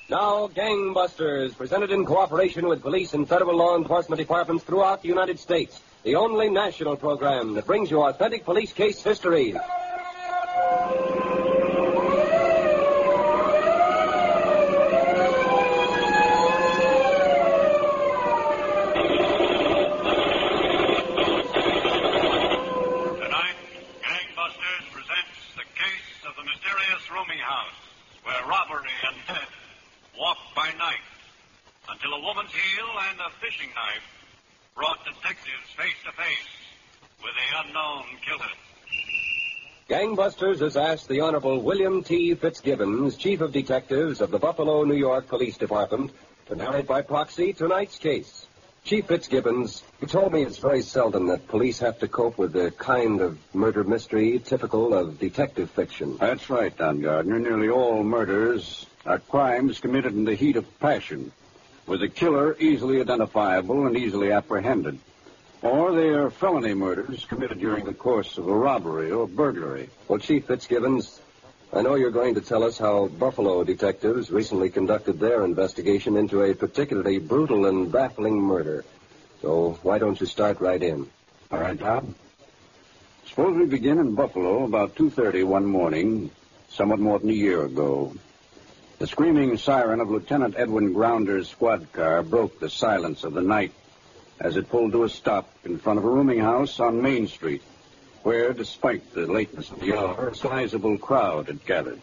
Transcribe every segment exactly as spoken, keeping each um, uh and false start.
Now, Gangbusters, presented in cooperation with police and federal law enforcement departments throughout the United States. The only national program that brings you authentic police case histories. Tonight, Gangbusters presents the case of the mysterious rooming house, where robbery and death walk by night, until a woman's heel and a fishing knife brought detectives face to face with the unknown killer. Gangbusters has asked the Honorable William T. Fitzgibbons, Chief of Detectives of the Buffalo, New York Police Department, to narrate by proxy tonight's case. Chief Fitzgibbons, you told me it's very seldom that police have to cope with the kind of murder mystery typical of detective fiction. That's right, Don Gardner. Nearly all murders are crimes committed in the heat of passion, with the killer easily identifiable and easily apprehended. Or they are felony murders committed during the course of a robbery or burglary. Well, Chief Fitzgibbons, I know you're going to tell us how Buffalo detectives recently conducted their investigation into a particularly brutal and baffling murder. So why don't you start right in? All right, Bob. Suppose we begin in Buffalo about two thirty one morning, somewhat more than a year ago. The screaming siren of Lieutenant Edwin Grounder's squad car broke the silence of the night as it pulled to a stop in front of a rooming house on Main Street, where, despite the lateness of the hour, a sizable crowd had gathered.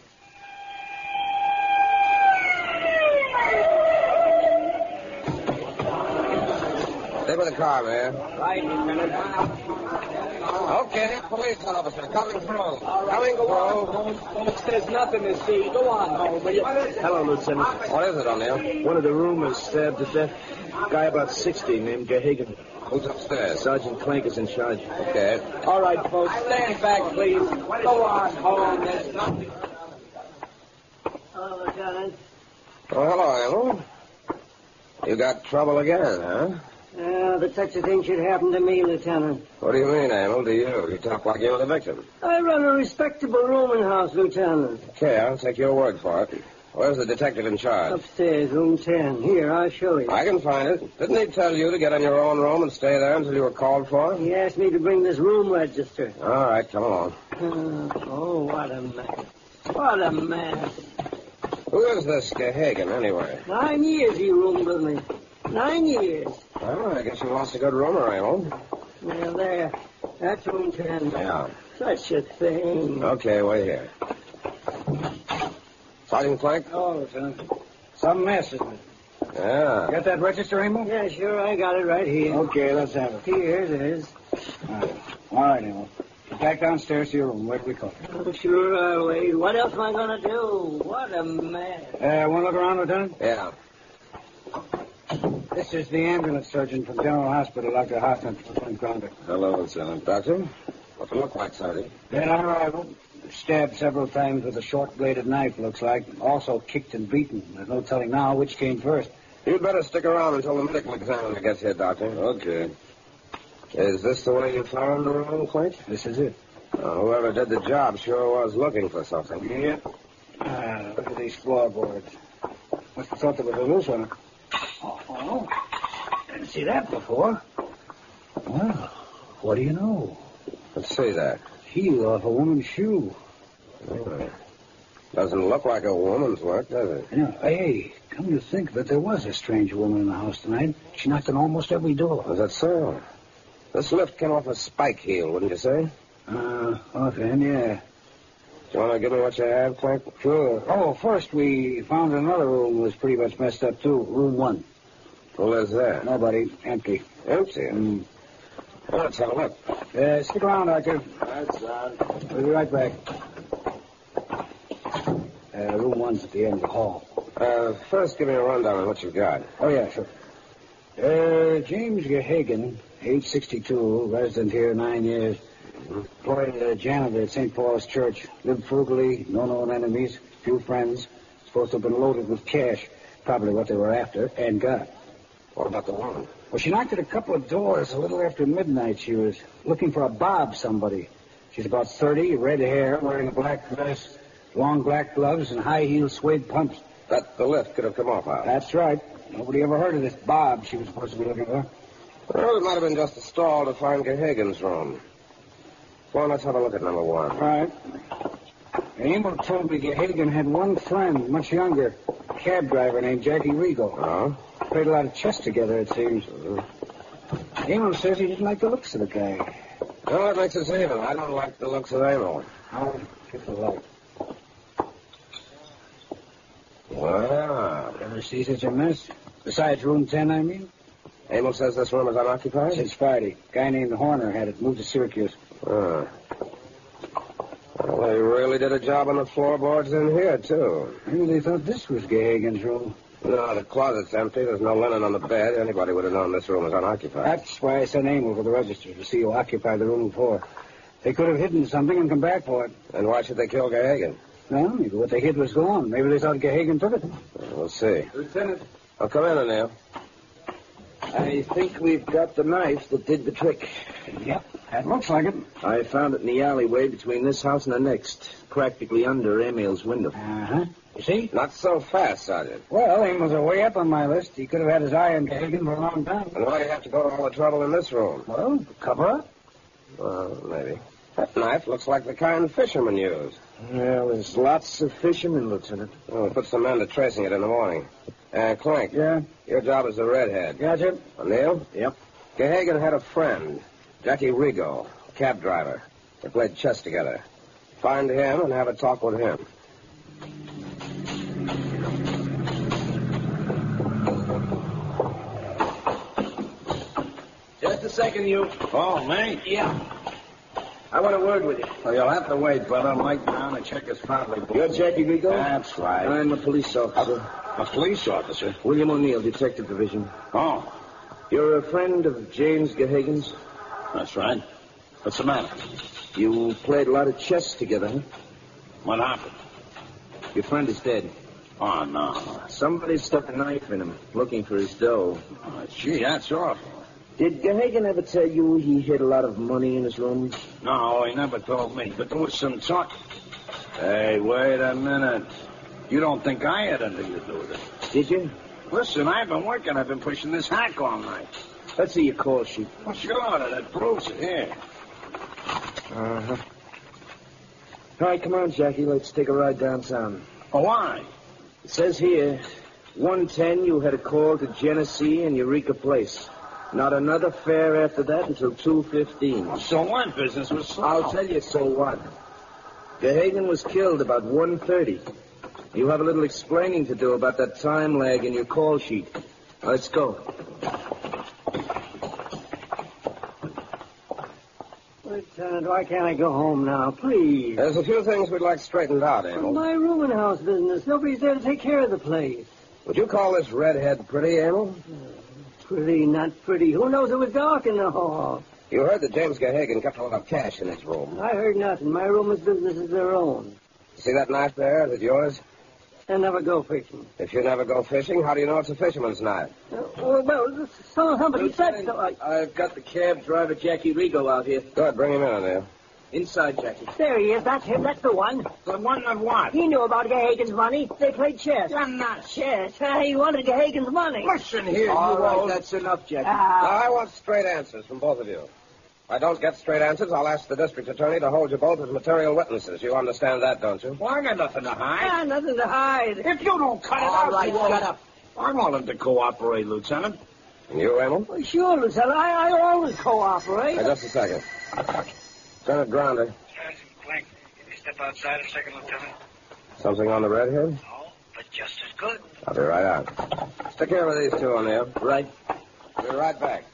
Stay with the car, man. Right, Lieutenant. Okay, police officer, coming through. All right, coming go through. on, Holmes. There's nothing to see. Go on, Holmes, will you? Hello, Lieutenant. What is it, O'Neill? One of the roomers stabbed to death. Guy about sixty named Gahagan. Who's upstairs? Sergeant Clank is in charge. Okay. All right, folks, stand back, please. Go on, Holmes. There's nothing. Hello, Lieutenant. Oh, hello, Emil. You got trouble again, huh? Uh, but such a thing should happen to me, Lieutenant. What do you mean, Emil, to you? You talk like you're the victim. I run a respectable rooming house, Lieutenant. Okay, I'll take your word for it. Where's the detective in charge? Upstairs, room ten. Here, I'll show you. I can find it. Didn't he tell you to get in your own room and stay there until you were called for? He asked me to bring this room register. All right, come along. Uh, oh, what a mess. What a mess. Who is this Gahagan, anyway? Nine years he roomed with me. Nine years. Well, I guess you lost a good roomer, Emil. Well, there. That's room ten. Yeah. Such a thing. Okay, wait here. Sergeant Clank? Oh, Lieutenant. Some mess, isn't it? Yeah. Got that register, Emil? Yeah, sure, I got it right here. Okay, let's have it. Here it is. All right, All right Emil. Get back downstairs to your room. Wait till we call you. Oh, sure I'll wait. What else am I going to do? What a mess. Uh, want to look around, Lieutenant? Yeah. This is the ambulance surgeon from General Hospital, Doctor Hoffman, Lieutenant Grounder. Hello, Lieutenant. Doctor? What's it look like, Sergeant? Then on arrival, stabbed several times with a short-bladed knife, looks like. Also kicked and beaten. There's no telling now which came first. You'd better stick around until the medical examiner gets here, Doctor. Okay. Is this the way you found the room, Clank? This is it. Uh, whoever did the job sure was looking for something. Yep. Ah, look at these floorboards. Must have thought there was a loose one. Oh, oh. Didn't see that before. Well, what do you know? Let's see that. Heel off a woman's shoe. Oh. Doesn't look like a woman's work, does it? You know, hey, come to think of it, there was a strange woman in the house tonight. She knocked on almost every door. Is that so? This lift came off a spike heel, wouldn't you say? Uh, offhand, yeah. Do you want to give me what you have, Clank? Sure. Oh, first we found another room was pretty much messed up, too. Room one. Who lives there? Nobody. Empty. Empty? Mm. Well, let's have a look. Uh, stick around, Doctor. That's on. We'll be right back. Uh, room one's at the end of the hall. Uh, first, give me a rundown on what you've got. Oh, yeah, sure. Uh, James Gahagan, age sixty-two, resident here nine years. Employed as a janitor at Saint Paul's Church. Lived frugally, no known enemies, few friends. Supposed to have been loaded with cash. Probably what they were after, and got. What about the woman? Well, she knocked at a couple of doors a little after midnight. She was looking for a Bob somebody. She's about thirty, red hair, wearing a black dress, long black gloves, and high-heeled suede pumps. That the lift could have come off out. That's right. Nobody ever heard of this Bob she was supposed to be looking for. Well, it might have been just a stall to find Gehagen's room. Well, let's have a look at number one. All right. Emil told me Gehagen had one friend, much younger, a cab driver named Jackie Rigo. Oh? Played a lot of chess together, it seems. Mm-hmm. Emil says he didn't like the looks of the guy. Well, that makes us even. I don't like the looks of Emil. I'll get the light. Wow. Ever see such a mess? Besides room ten, I mean? Emil says this room is unoccupied? Since Friday. Guy named Horner had it moved to Syracuse. Ah. Well, they really did a job on the floorboards in here, too. Maybe they thought this was Gehagen's room. No, the closet's empty. There's no linen on the bed. Anybody would have known this room was unoccupied. That's why I sent Emil for the register to see who occupied the room before. They could have hidden something and come back for it. And why should they kill Gehagen? Well, maybe what they hid was gone. Maybe they thought Gehagen took it. We'll see. Lieutenant. Oh, come in, O'Neill. I think we've got the knife that did the trick. Yep, that looks like it. I found it in the alleyway between this house and the next, practically under Emil's window. Uh-huh. You see? Not so fast, Sergeant. Well, Emil's are way up on my list. He could have had his eye on Gehagen for a long time. And why do you have to go to all the trouble in this room? Well, cover up. Well, maybe. That knife looks like the kind fishermen use. Well, there's lots of fishermen, Lieutenant. Well, we'll put some men to tracing it in the morning. Uh, Clink. Yeah? Your job is the redhead. Gotcha. O'Neill? Yep. Gehagen had a friend, Jackie Rigo, cab driver. They played chess together. Find him and have a talk with him. Just a second, you. Oh, me? Yeah. I want a word with you. Well, you'll have to wait, brother. Mike down and check his family book. You're Jackie Rigo? That's right. I'm a police officer. A police officer? William O'Neill, Detective Division. Oh, You're a friend of James Gehagen's? that's right. What's the matter? You played a lot of chess together, huh? What happened? Your friend is dead. Oh, no. Somebody stuck a knife in him, looking for his dough. Oh, gee, that's awful. Did Gehagen ever tell you he hid a lot of money in his room? No, he never told me, but there was some talk. Hey, wait a minute. You don't think I had anything to do with it? Did you? Listen, I've been working. I've been pushing this hack all night. Let's see your call sheet. Well, sure, that proves it. Here. Uh-huh. All right, come on, Jackie. Let's take a ride downtown. Oh, why? It says here, one ten, you had a call to Genesee and Eureka Place. Not another fare after that until two fifteen. So what? Business was slow. I'll tell you so what. Gehagen was killed about one thirty. You have a little explaining to do about that time lag in your call sheet. Let's go. Lieutenant, why can't I go home now, please? There's a few things we'd like straightened out, Well, Emil. my rooming house business. Nobody's there to take care of the place. Would you call this redhead pretty, Emil? Pretty, not pretty. Who knows it was dark in the hall? You heard that James Gehagen kept a lot of cash in his room. I heard nothing. My roomers' business is their own. See that knife there? Is it yours? I never go fishing. If you never go fishing, how do you know it's a fisherman's knife? Uh, well, well, so somebody said so. I... I've got the cab driver, Jackie Rigo, out here. Good, bring him in, O'Neill. Inside, Jackie. There he is. That's him. That's the one. The one of what? He knew about Gehagen's money. They played chess. I'm not chess. He wanted Gehagen's money. Listen here, All you right, old... that's enough, Jackie. Ah. Now, I want straight answers from both of you. If I don't get straight answers, I'll ask the district attorney to hold you both as material witnesses. You understand that, don't you? Well, I got nothing to hide. Ah, nothing to hide. If you don't cut it All out, right, you won't. shut up. I'm willing to cooperate, Lieutenant. And you, Emil? Well, sure, Lieutenant. I, I always cooperate. Now, just a second. Lieutenant Grounder. Sergeant Clink, can you step outside a second, Lieutenant? Something on the redhead? No, but just as good. I'll be right out. Stick here with these two, O'Neill. Right. I'll be right back.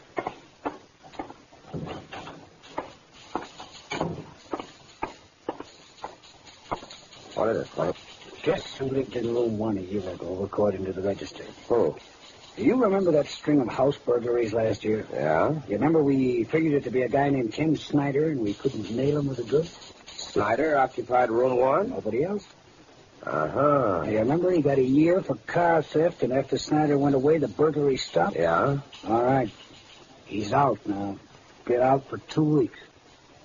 What is it, Clink? Guess who lived in room one a year ago, according to the register? Who? Do you remember that string of house burglaries last year? Yeah? You remember we figured it to be a guy named Ken Snyder, and we couldn't nail him with a good? Snyder occupied room one? Nobody else? Uh-huh. Now, you remember he got a year for car theft, and after Snyder went away, the burglary stopped? Yeah? All right. He's out now. Get out for two weeks.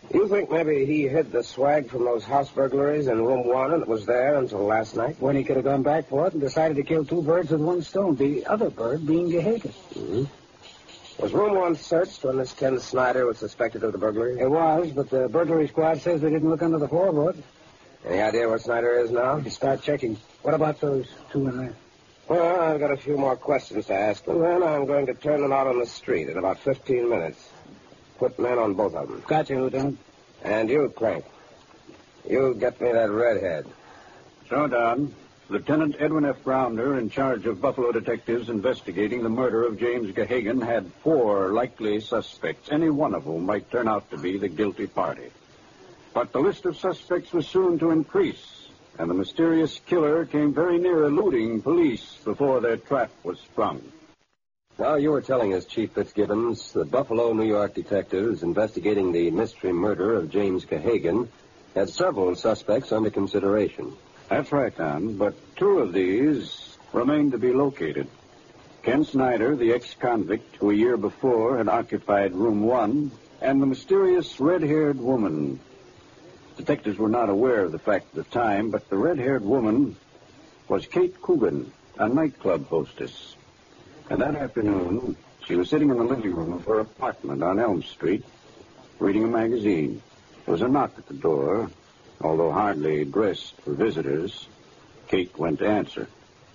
You think maybe he hid the swag from those house burglaries in room one and it was there until last night? When he could have gone back for it and decided to kill two birds with one stone, the other bird being Gehagen. Mm-hmm. Was room one searched when this Ken Snyder was suspected of the burglary? It was, but the burglary squad says they didn't look under the floorboard. Any idea where Snyder is now? We can start checking. What about those two in there? Well, I've got a few more questions to ask, and then I'm going to turn them out on the street in about fifteen minutes. Put men on both of them. Gotcha, Lieutenant. And you, Crank. You get me that redhead. So, Don. Lieutenant Edwin F. Grounder, in charge of Buffalo detectives investigating the murder of James Gehagen, had four likely suspects, any one of whom might turn out to be the guilty party. But the list of suspects was soon to increase, and the mysterious killer came very near eluding police before their trap was sprung. Now, you were telling us, Chief Fitzgibbons, the Buffalo, New York detectives investigating the mystery murder of James Gehagen had several suspects under consideration. That's right, Don, but two of these remained to be located. Ken Snyder, the ex-convict who a year before had occupied room one, and the mysterious red-haired woman. Detectives were not aware of the fact at the time, but the red-haired woman was Kate Coogan, a nightclub hostess. And that afternoon, she was sitting in the living room of her apartment on Elm Street, reading a magazine. There was a knock at the door. Although hardly dressed for visitors, Kate went to answer.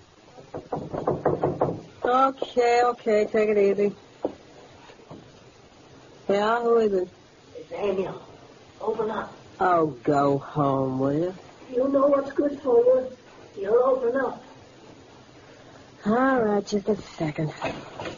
Okay, okay, take it easy. Yeah, who is it? It's Daniel. Open up. Oh, go home, will you? You know what's good for you. You'll open up. All right, just a second. I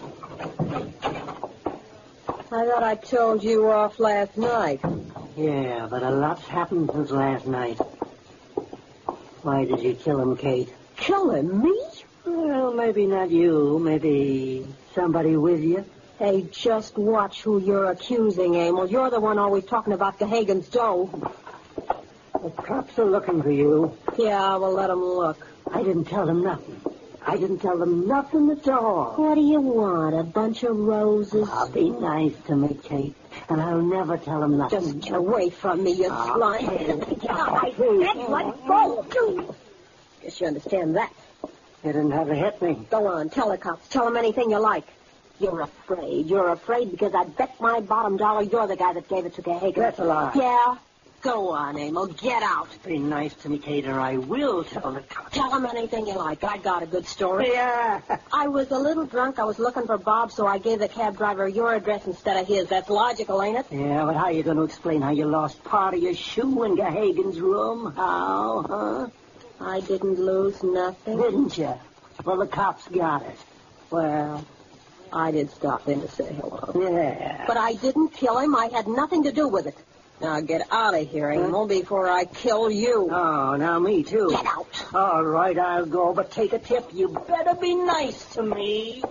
thought I told you off last night. Yeah, but a lot's happened since last night. Why did you kill him, Kate? Kill him? Me? Well, maybe not you. Maybe somebody with you. Hey, just watch who you're accusing, Emil. You're the one always talking about Gehagen's dough. The cops are looking for you. Yeah, well, let them look. I didn't tell them nothing. I didn't tell them nothing at all. What do you want, a bunch of roses? Oh, be nice to me, Kate, and I'll never tell them nothing. Just get away from me, you Oh, slime. Kate. I said let go. Guess you understand that. You didn't have to hit me. Go on, tell the cops. Tell them anything you like. You're afraid. You're afraid because I bet my bottom dollar you're the guy that gave it to Gehagen. That's a lie. Yeah? Go on, Emil. Get out. Be nice to me, Kate, or I will tell the cops. Tell them anything you like. I got a good story. Yeah. I was a little drunk. I was looking for Bob, so I gave the cab driver your address instead of his. That's logical, ain't it? Yeah, but how are you going to explain how you lost part of your shoe in Gehagen's room? How, huh? I didn't lose nothing. Didn't you? Well, the cops got it. Well, I did stop in to say hello. Yeah. But I didn't kill him. I had nothing to do with it. Now get out of here, Emil, before I kill you. Oh, now me too. Get out. All right, I'll go, but take a tip. You better be nice to me.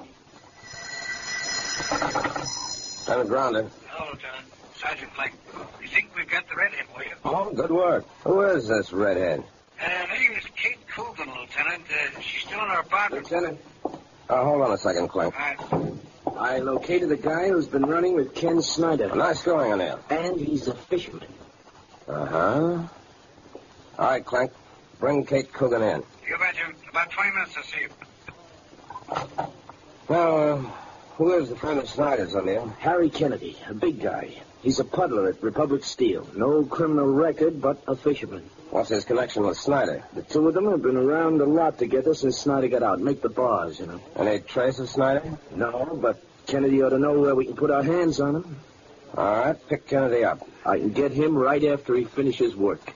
Lieutenant Grounder. Hello, Lieutenant. Sergeant Blank. You think we've got the redhead, will you? Oh, good work. Who is this redhead? Uh, her name is Kate Coogan, Lieutenant. Uh, she's still in her apartment. Lieutenant, Uh, hold on a second, Clink. All right. I located the guy who's been running with Ken Snyder. Nice going, O'Neill. And he's a fisherman. Uh-huh. All right, Clink. Bring Kate Coogan in. You bet you. About twenty minutes to see you. Now, uh, who is the friend of Snyder's, O'Neill? Harry Kennedy, a big guy. He's a puddler at Republic Steel. No criminal record, but a fisherman. What's his connection with Snyder? The two of them have been around a lot together since Snyder got out. Make the bars, you know. Any trace of Snyder? No, but Kennedy ought to know where we can put our hands on him. All right, pick Kennedy up. I can get him right after he finishes work.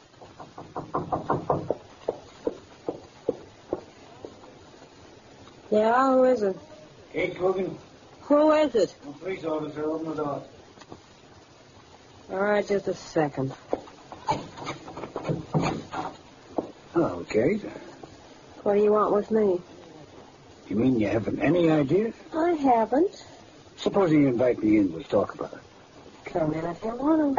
Yeah, who is it? Kate Coogan. Who is it? A police officer. Open the door. All right, just a second. Hello, Kate. What do you want with me? You mean you haven't any idea? I haven't. Supposing you invite me in, we'll talk about it. Come in if you want to.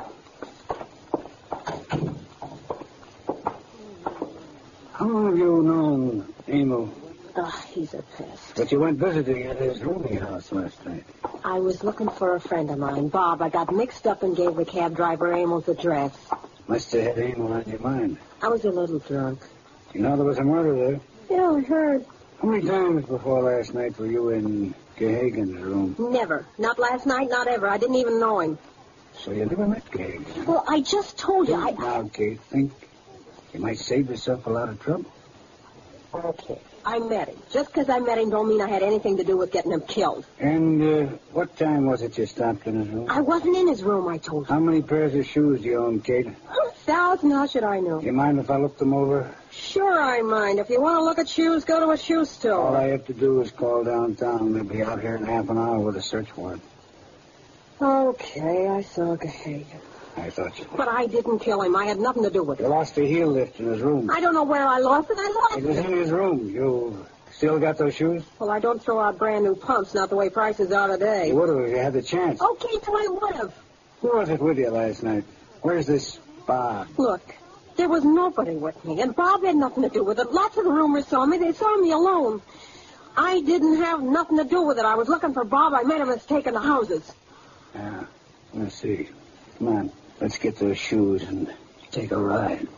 How long have you known Emil Oh, he's a pest. But you went visiting at his rooming house last night. I was looking for a friend of mine, Bob. I got mixed up and gave the cab driver Emil's address. Must have had Emil on your mind. I was a little drunk. You know there was a murder there? Yeah, I heard. How many times before last night were you in Gahagan's room? Never. Not last night, not ever. I didn't even know him. So you never met Gahagan? Well, I just told you. I... Now, Kate, think you might save yourself a lot of trouble. Okay. I met him. Just because I met him don't mean I had anything to do with getting him killed. And uh, what time was it you stopped in his room? I wasn't in his room, I told you. How many pairs of shoes do you own, Kate? A thousand. How should I know? Do you mind if I look them over? Sure I mind. If you want to look at shoes, go to a shoe store. All I have to do is call downtown. They'll be out here in half an hour with a search warrant. Okay, I saw Gahagan. I thought you... But I didn't kill him. I had nothing to do with it. You lost a heel lift in his room. I don't know where I lost it. I lost it. It was in his room. You still got those shoes? Well, I don't throw out brand new pumps, not the way prices are today. You would have if you had the chance. Okay, so I would have. Who was it with you last night? Where's this Bob? Look, there was nobody with me, and Bob had nothing to do with it. Lots of the roomers saw me. They saw me alone. I didn't have nothing to do with it. I was looking for Bob. I met him as taking the houses. Yeah, let's see. Come on. Let's get those shoes and take a ride.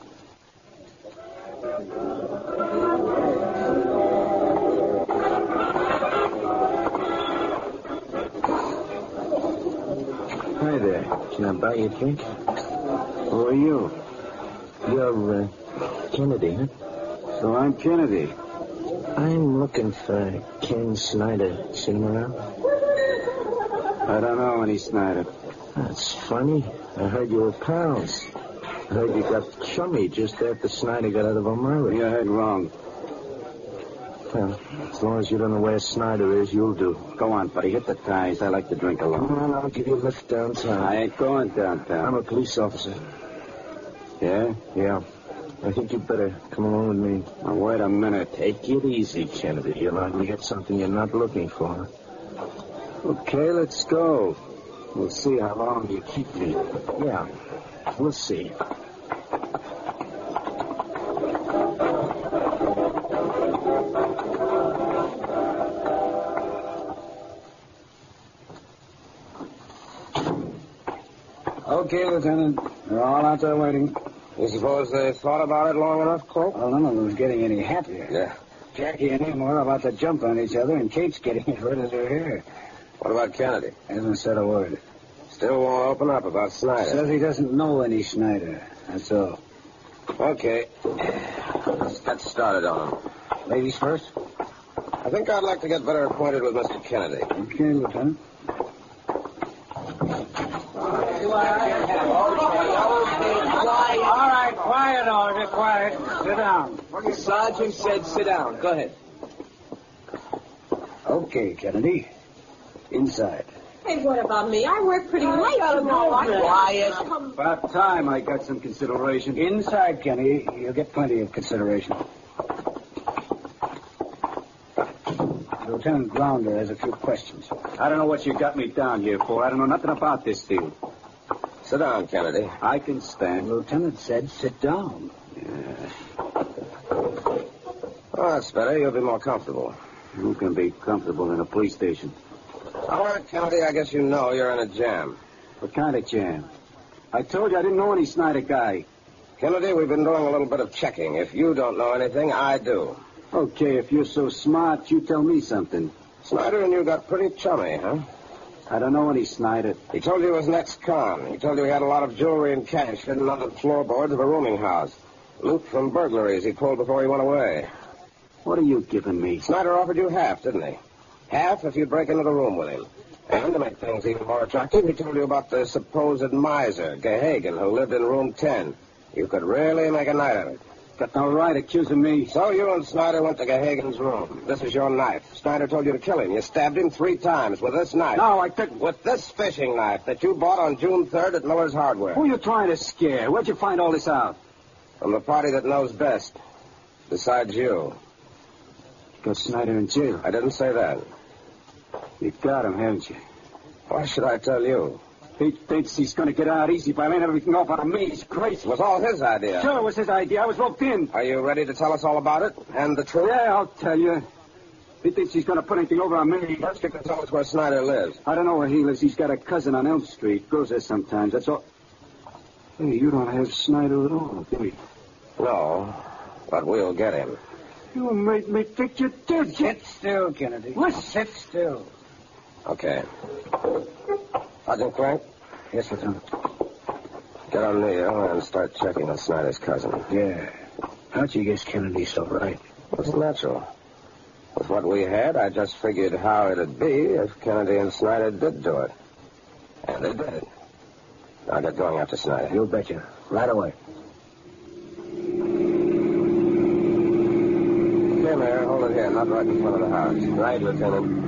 Hi there. Can I buy you a drink? Who are you? You're, uh, Kennedy, huh? So I'm Kennedy. I'm looking for Ken Snyder. Seen him around? I don't know any Snyder. That's funny. I heard you were pals. I heard you got chummy just after Snyder got out of Elmira. You heard wrong. Well, as long as you don't know where Snyder is, you'll do. Go on, buddy. Hit the ties. I like to drink alone. Come on, I'll give you a lift downtown. I ain't going downtown. I'm a police officer. Yeah? Yeah. I think you'd better come along with me. Now, wait a minute. Take it easy, Kennedy. You're likely to get something you're not looking for. Okay, let's go. We'll see how long you keep me. Yeah, we'll see. Okay, Lieutenant. They're all out there waiting. You suppose they thought about it long enough, Colt? Well, none of them was getting any happier. Yeah. Jackie and him were about to jump on each other, and Kate's getting as red as her hair. What about Kennedy? Hasn't said a word. Still won't open up about Snyder. Says he doesn't know any Snyder. That's all. Okay. Let's get started on him. Ladies first? I think I'd like to get better acquainted with Mister Kennedy. Okay, Lieutenant. All right, quiet, all. Get quiet. Sit down. Sergeant said sit down. Go ahead. Okay, Kennedy. Inside. Hey, what about me? I work pretty late, you know. Quiet. About time I got some consideration. Inside, Kenny. You'll get plenty of consideration. Lieutenant Grounder has a few questions. I don't know what you got me down here for. I don't know nothing about this deal. Sit down, Kennedy. I can stand. The lieutenant said sit down. Yeah. Oh, that's better. You'll be more comfortable. Who can be comfortable in a police station? All right, Kennedy, I guess you know you're in a jam. What kind of jam? I told you I didn't know any Snyder guy. Kennedy, we've been doing a little bit of checking. If you don't know anything, I do. Okay, if you're so smart, you tell me something. Snyder and you got pretty chummy, huh? I don't know any Snyder. He told you he was an ex-con. He told you he had a lot of jewelry and cash hidden under the floorboards of a rooming house. Loot from burglaries he pulled before he went away. What are you giving me? Snyder offered you half, didn't he? Half if you'd break into the room with him. And to make things even more attractive, he told you about the supposed miser, Gahagan, who lived in room ten. You could really make a night of it. Got no right accusing me. So you and Snyder went to Gahagan's room. This is your knife. Snyder told you to kill him. You stabbed him three times with this knife. No, I didn't. With this fishing knife that you bought on June third at Miller's Hardware. Who are you trying to scare? Where'd you find all this out? From the party that knows best. Besides you. Got Snyder in jail. I didn't say that. You got him, haven't you? Why should I tell you? He thinks he's going to get out easy by laying everything off on me. He's crazy. It was all his idea. Sure, it was his idea. I was roped in. Are you ready to tell us all about it? And the truth? Yeah, I'll tell you. He thinks he's going to put anything over on me. First, you can tell us where Snyder lives. I don't know where he lives. He's got a cousin on Elm Street. Goes there sometimes. That's all. Hey, you don't have Snyder at all, do you? No, but we'll get him. You made me think you did. Sit still, Kennedy. What? Sit still. Okay. Sergeant Crank? Yes, Lieutenant. Get on Neil and start checking on Snyder's cousin. Yeah. How'd you guess Kennedy's so right? It's natural. With what we had, I just figured how it'd be if Kennedy and Snyder did do it. And they did. I'll get going after Snyder. You betcha. Right away. Come here. Hold it here. Not right in front of the house. Right, Lieutenant.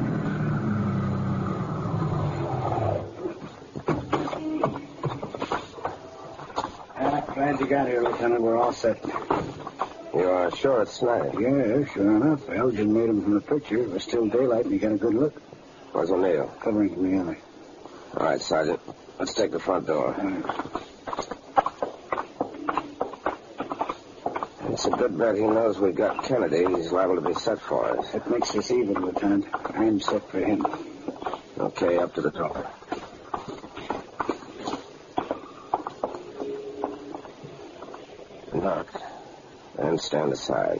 Ah, glad you got here, Lieutenant. We're all set. You are sure it's Snyder? Yeah, sure enough. Elgin made him from the picture. It was still daylight, and he got a good look. Where's O'Neill? Covering from the alley. All right, Sergeant. Let's take the front door. It's a good bet he knows we've got Kennedy. He's liable to be set for us. That makes us even, Lieutenant. I'm set for him. Okay, up to the door. Knock. And stand aside.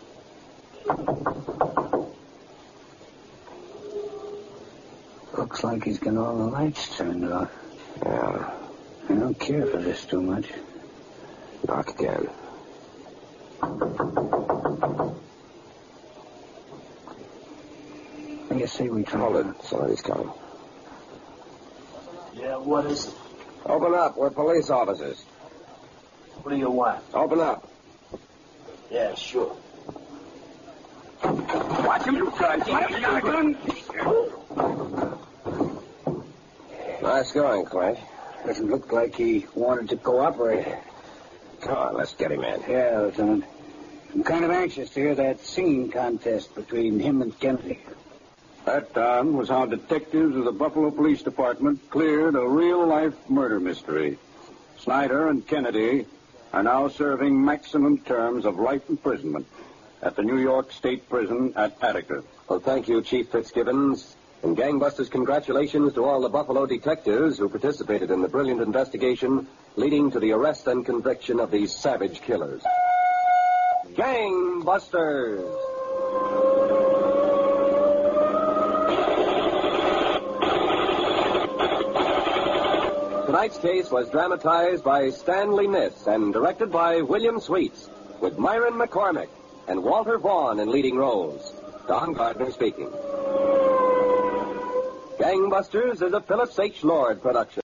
Looks like he's got all the lights turned off. Yeah. I don't care for this too much. Knock again. What do you say we try? Hold it. Somebody's coming. Yeah, what is it? Open up. We're police officers. What do you want? Open up. Yeah, sure. Watch him, you guys. Nice going, Clank. Doesn't look like he wanted to cooperate. Come on, let's get him in. Yeah, Lieutenant. I'm kind of anxious to hear that singing contest between him and Kennedy. That, Don, was how detectives of the Buffalo Police Department cleared a real-life murder mystery. Snyder and Kennedy are now serving maximum terms of life imprisonment at the New York State Prison at Attica. Well, thank you, Chief Fitzgibbons. And gangbusters, congratulations to all the Buffalo detectives who participated in the brilliant investigation leading to the arrest and conviction of these savage killers. Gangbusters! Tonight's case was dramatized by Stanley Niss and directed by William Sweets, with Myron McCormick and Walter Vaughn in leading roles. Don Gardner speaking. Gangbusters is a Phillips H. Lord production.